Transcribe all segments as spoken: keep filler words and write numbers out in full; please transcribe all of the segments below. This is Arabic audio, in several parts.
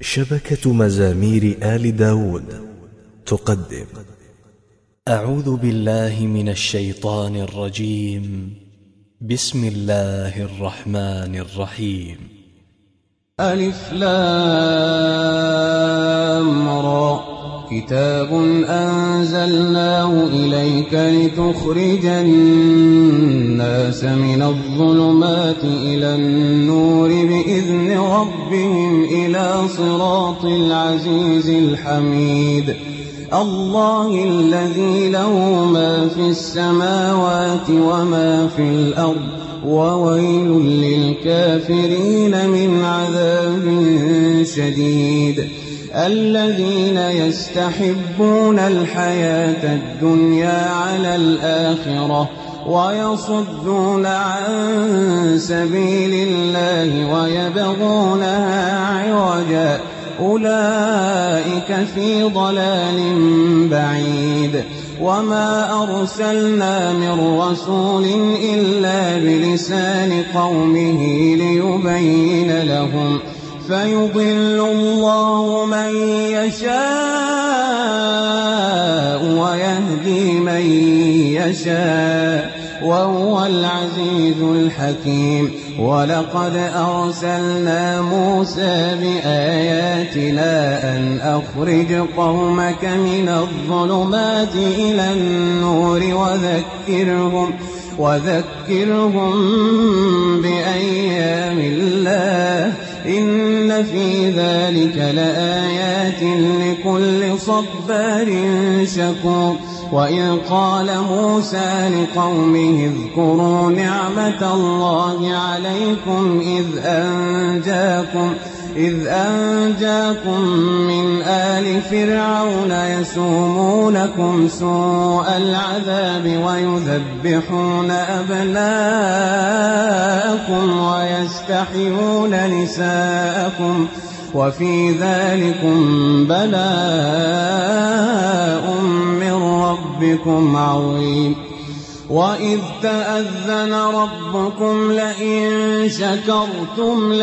شبكة مزامير آل داود تقدم. أعوذ بالله من الشيطان الرجيم. بسم الله الرحمن الرحيم. ألف لام را كتاب أنزلناه إليك لتخرج الناس من الظلمات إلى النور بإذن ربهم إلى صراط العزيز الحميد. الله الذي له ما في السماوات وما في الأرض وويل للكافرين من عذاب شديد. الذين يستحبون الحياة الدنيا على الآخرة ويصدون عن سبيل الله ويبغونها عوجا أولئك في ضلال بعيد. وما أرسلنا من رسول إلا بلسان قومه ليبين لهم فيضل الله من يشاء ويهدي من يشاء وهو العزيز الحكيم. ولقد أرسلنا موسى بآياتنا أن أخرج قومك من الظلمات إلى النور وذكرهم وذكرهم بأيام الله إن في ذلك لآيات لكل صبار شكور. وإذ قال موسى لقومه اذكروا نعمة الله عليكم إذ أنجاكم إذ أنجاكم من آل فرعون يسومونكم سوء العذاب ويذبحون أبناءكم ويستحيون نساءكم وفي ذلكم بلاء من ربكم عظيم. وإذ تأذن ربكم لئن شكرتم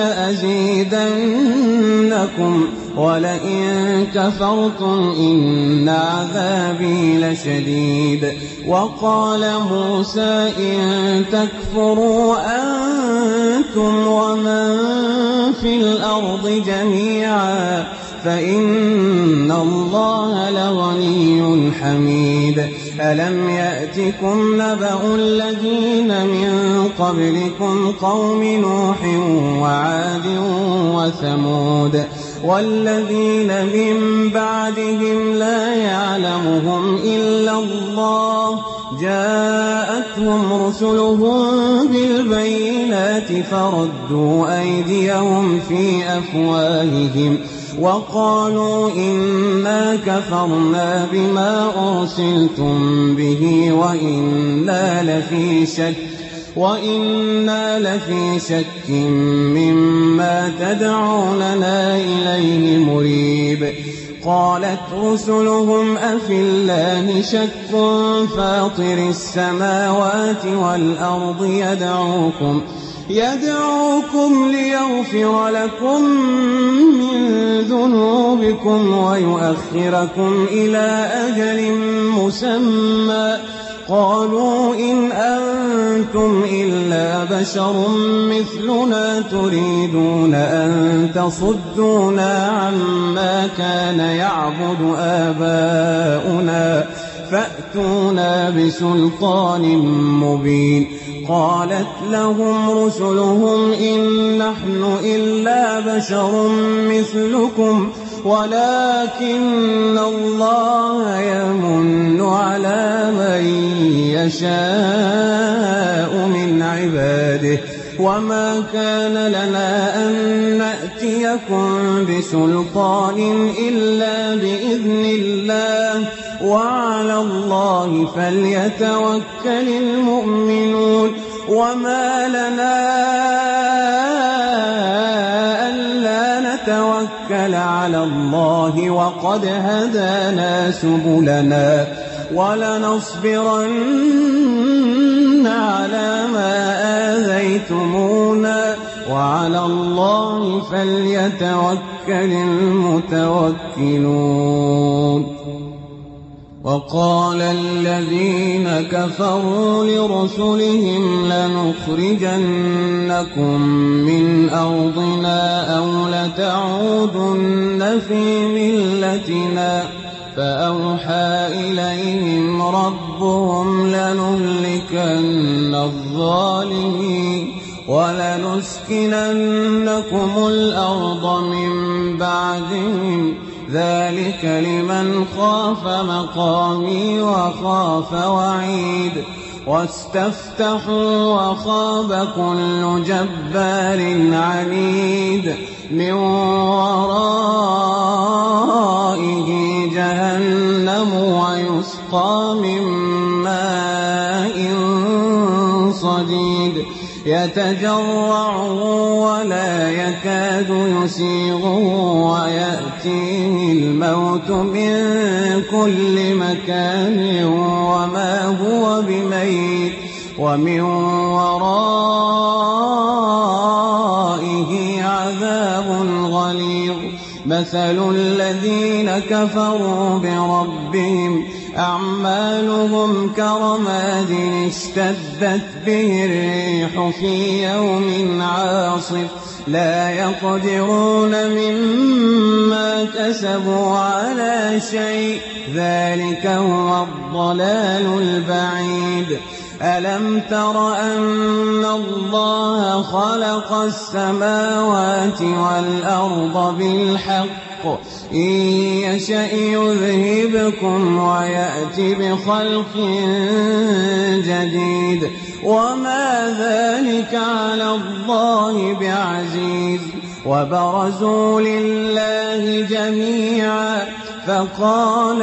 لأزيدنكم ولئن كفرتم إن عذابي لشديد. وقال موسى إن تكفروا أنتم ومن في الأرض جميعا فإن الله لغني حميد. ألم يأتكم نبأ الذين من قبلكم قوم نوح وعاد وثمود والذين من بعدهم لا يعلمهم إلا الله جاءتهم رسلهم بالبينات فردوا أيديهم في أفواههم وقالوا إنا كفرنا بما أرسلتم به وإنا لفي شك وإنا لفي شك مما تدعوننا إليه مريب. قالت رسلهم أفي الله شك فاطر السماوات والأرض يدعوكم يدعوكم ليغفر لكم من ذنوبكم ويؤخركم إلى أجل مسمى قالوا إن أنتم إلا بشر مثلنا تريدون أن تصدونا عما كان يعبد آباؤنا فأتونا بسلطان مبين. قالت لهم رسلهم إن نحن إلا بشر مثلكم ولكن الله يمن على من يشاء من عباده وما كان لنا أن نأتيكم بسلطان إلا بإذن الله وعلى الله فليتوكل المؤمنون. وما لنا ألا نتوكل على الله وقد هدانا سبلنا ولنصبرن على ما آذيتمونا وعلى الله فليتوكل المتوكلون. وقال الذين كفروا لرسلهم لنخرجنكم من أرضنا أو لتعودن في ملتنا فأوحى إليهم ربهم لنهلكن الظالمين ولنسكننكم الأرض من بعدهم ذلك لمن خاف مقامي وخاف وعيد. واستفتحوا وخاب كل جبار عنيد من ورائه جهنم ويسقى من ماء صديد يتجرعه ولا يكاد يسيغه ويأتيه الموت من كل مكان وما هو بميت ومن ورائه عذاب غليظ. مثل الذين كفروا بربهم أعمالهم كرماد اشتدت به الريح في يوم عاصف لا يقدرون مما كسبوا على شيء ذلك هو الضلال البعيد. ألم تر أن الله خلق السماوات والأرض بالحق إن يشأ يذهبكم ويأتي بخلق جديد وما ذلك على الله بعزيز. وبرزوا لله جميعا فقال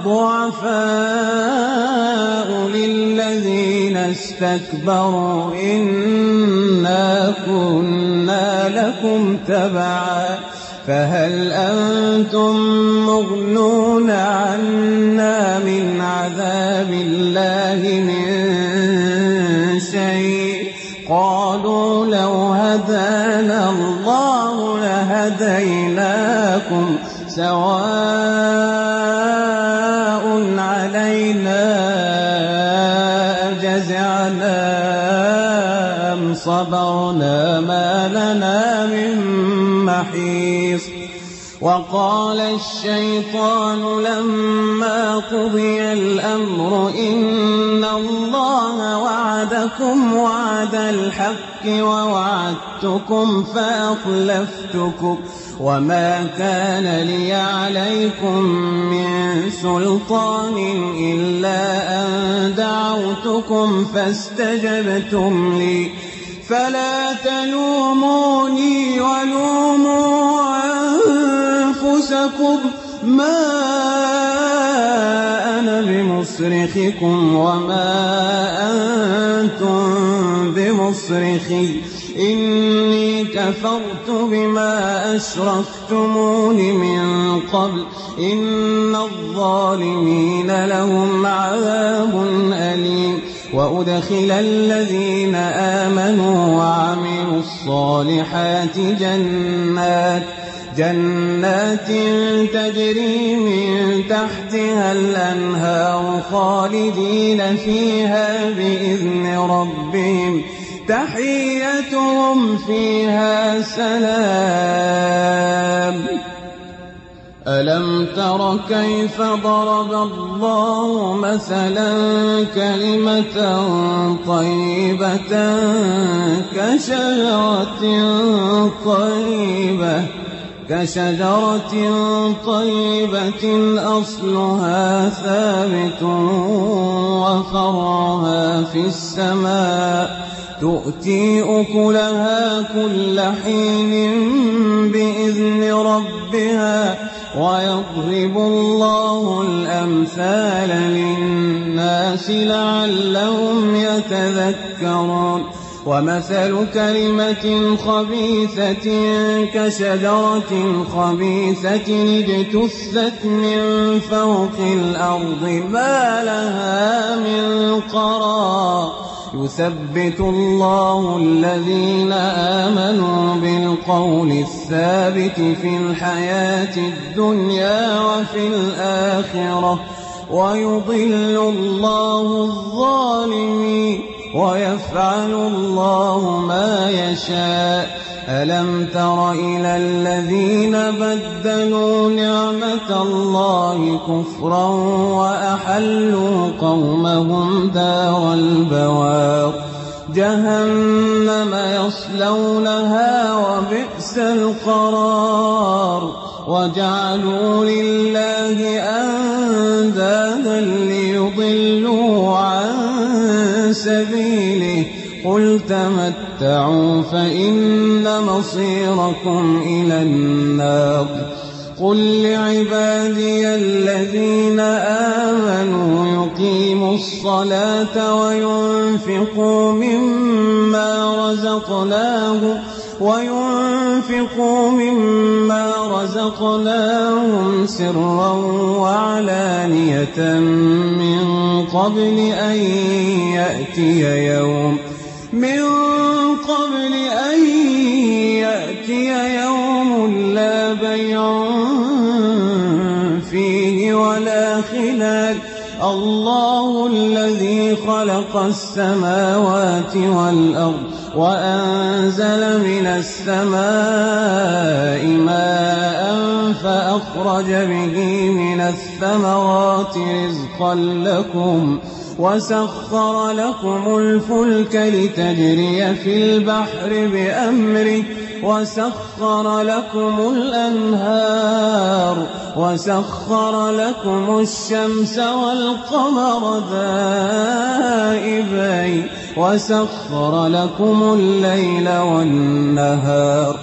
الضعفاء للذين استكبروا إنا كنا لكم تبعا فهل أنتم مغنون عنا من عذاب الله من شيء؟ قالوا لو هدانا الله لهديناكم سواء علينا أجزعنا أم صبرنا ما لنا من محيص. وقال الشيطان لما قضي الأمر إن الله وعدكم وعد الحق ووعدتكم فأخلفتكم وما كان لي عليكم من سلطان إلا أن دعوتكم فاستجبتم لي فلا تلوموني ولوموا أنفسكم ما أنا بمصرخكم وما أنتم بمصرخي إني كفرت بما أشركتمون من قبل إن الظالمين لهم عذاب أليم. وأدخل الذين آمنوا وعملوا الصالحات جنات جنات تجري من تحتها الأنهار خالدين فيها بإذن ربهم تحيتهم فيها سلام. ألم تر كيف ضرب الله مثلا كلمة طيبة كشجرة طيبة كشجرة طيبة أصلها ثابت وفرعها في السماء تؤتي أكلها كل حين بإذن ربها ويضرب الله الأمثال للناس لعلهم يتذكرون. ومثل كلمة خبيثة كشجرة خبيثة اجتثت من فوق الأرض ما لها من قرار يثبت الله الذين آمنوا بالقول الثابت في الحياة الدنيا وفي الآخرة ويضل الله الظالمين ويفعل الله ما يشاء. ألم تر إلى الذين بدلوا نعمة الله كفرا وأحلوا قومهم دار البوار جهنم يصلونها وبئس القرار وجعلوا لله أندادا ليضلوا عن سبيله قل تمتعوا فإن مصيركم إلى النار. قل لعبادي الذين آمنوا يقيموا الصلاة وينفقوا مما رزقناهم وينفقوا مما رزقناهم سرا وعلانية من قبل أن يأتي يوم من قبل أن يأتي يوم لا بيع فيه ولا خلال. الله الذي خلق السماوات والأرض وأنزل من السماء ماء فأخرج به من الثمرات رزقا لكم وسخر لكم الفلك لتجري في البحر بأمره وسخر لكم الأنهار وسخر لكم الشمس والقمر دائبين وسخر لكم الليل والنهار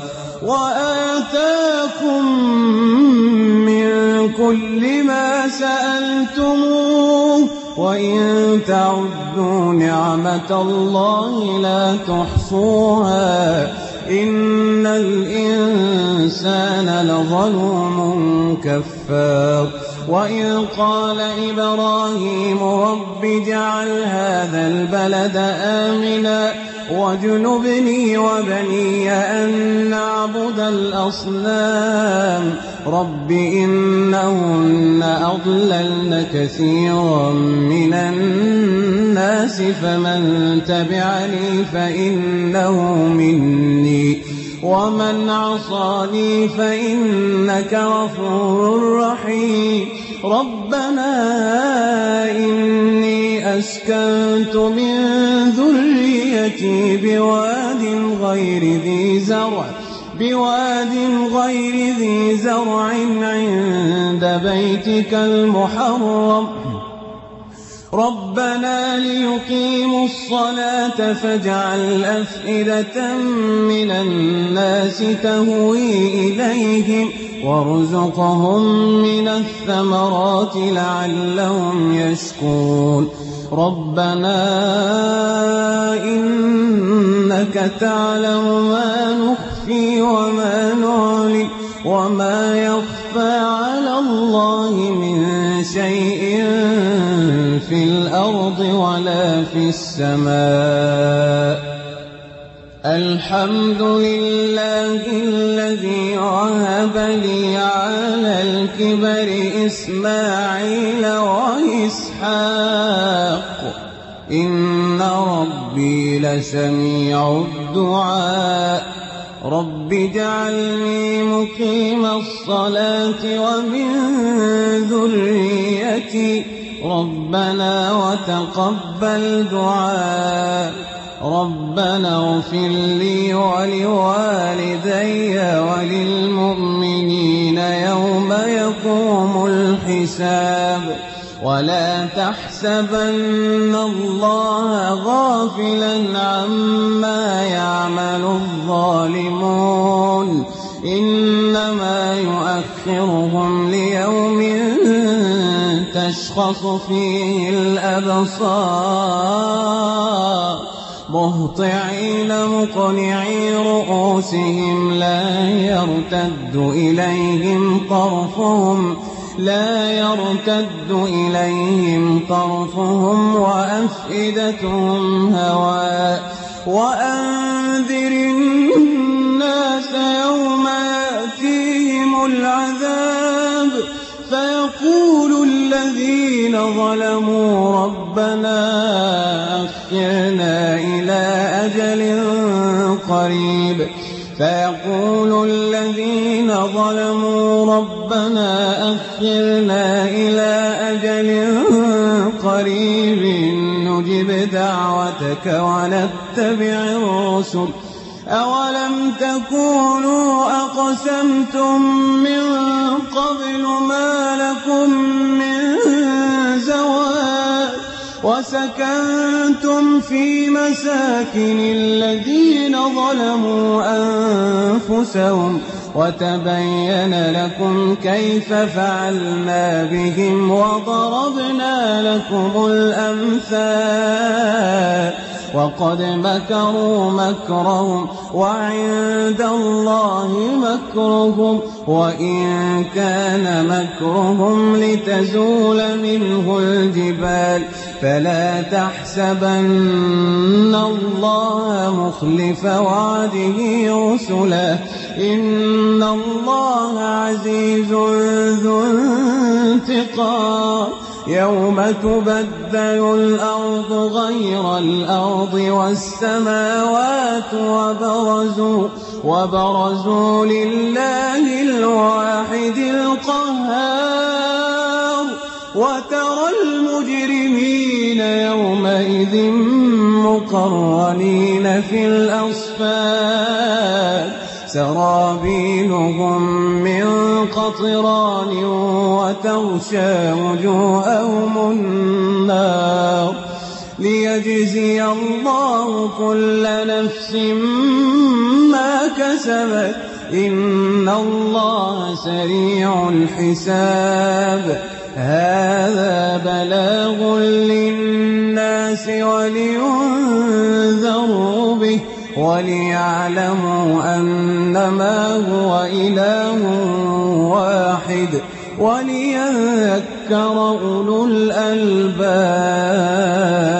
وآتاكم من كل ما سألتموه وإن تعدوا نعمة الله لا تحصوها إن الإنسان لظلوم كفار. وإذ قال إبراهيم رب اجعل هذا البلد آمنا واجنبني وبني أن نعبد الأصنام رب إنهن أضللن كثيرا من الناس فمن تبعني فإنه مني ومن عصاني فإنك غفور رحيم. ربنا إني أسكنت من ذريتي بواد غير ذي زرع بواد غير ذي زرع عند بيتك المحرم ربنا ليقيموا الصلاة فاجعل أفئدة من الناس تهوي إليهم وارزقهم من الثمرات لعلهم يشكرون. ربنا إنك تعلم ما نخفي وما نعلن وما يخفى على الله من شيء في الأرض ولا في السماء. الحمد لله الذي وهب لي على الكبر إسماعيل وإسحاق إن ربي لسميع الدعاء. رب اجعلني مقيم الصلاة ومن ذريتي ربنا وتقبل دعاء. ربنا اغفر لي ولوالدي وللمؤمنين يوم يقوم الحساب. ولا تحسبن الله غافلا عما يعمل الظالمون إنما يؤخرهم ليوم تشخص فيه الأبصار مهطعين مقنعي رؤوسهم لا يرتد إليهم طرفهم لا يرتد إليهم طرفهم وأفئدتهم هواء وأنذر الناس يوم يأتيهم العذاب فيقول الذين ظلموا ربنا أخرنا إلى أجل قريب فيقول الذين ظلموا ربنا أخرنا إلى أجل قريب نجب دعوتك ونتبع الرسل أولم تكونوا أقسمتم من قبل ما لكم من زوال وسكنتم في مساكن الذين ظلموا أنفسهم وتبين لكم كيف فعلنا بهم وضربنا لكم الأمثال وقد مكروا مكرهم وعند الله مكرهم وإن كان مكرهم لتزول منه الجبال فلا تحسبن الله مخلف وعده رسله إن الله عزيز ذو انتقام يوم تبدل الأرض غير الأرض والسماوات وبرزوا, وبرزوا لله الواحد القهار وترى المجرمين يومئذ مقرنين في الأصفاد سرابيلهم من قطران وتغشى وجوههم النار ليجزي الله كل نفس ما كسبت إن الله سريع الحساب هذا بلاغ للناس ولينذروا به وليعلموا أنما هو إله واحد وليذكر أولو الألباب.